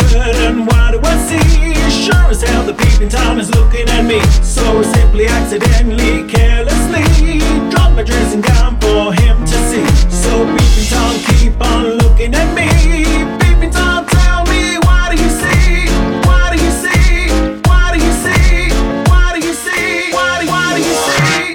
curtain, what do I see? Sure as hell the peeping Tom is looking at me. So I simply, accidentally, carelessly dropped my dressing gown for him to see. So peeping Tom, keep on looking at me. Peeping Tom, tell me, what do you see? What do you see? What do you see? What do you see? What do you see?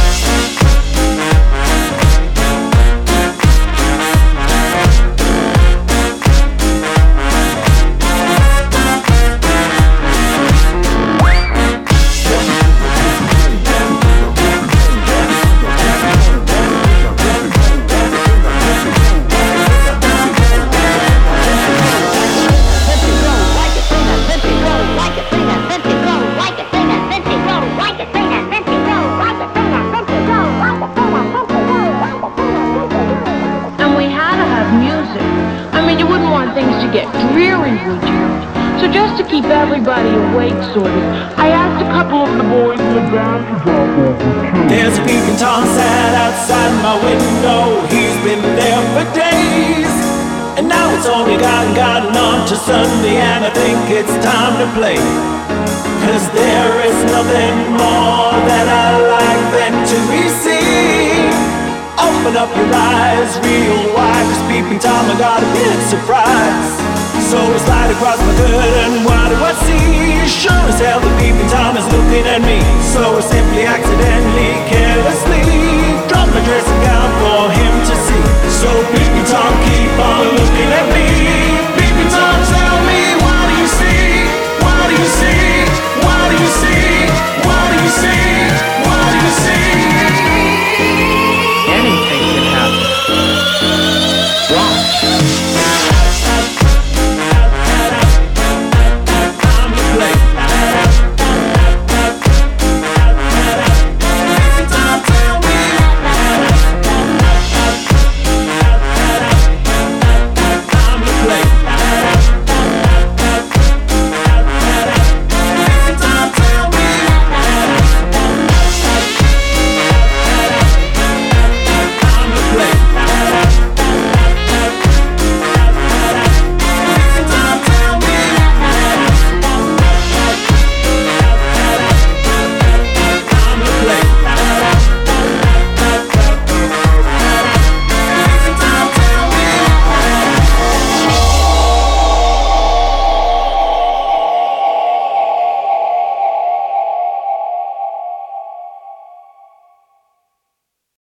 And we had to have music. I mean, you wouldn't want things to get dreary, would you? So just to keep everybody awake, sort of, I asked a couple of the boys in the band to drop over too. There's a peeping Tom sat outside my window. He's been there for days, and now it's only gotten on to Sunday, and I think it's time to play. 'Cause there is nothing more that I like than to be seen. Open up your eyes real wide, 'cause peeping Tom, I got a big surprise. So I slide across my curtain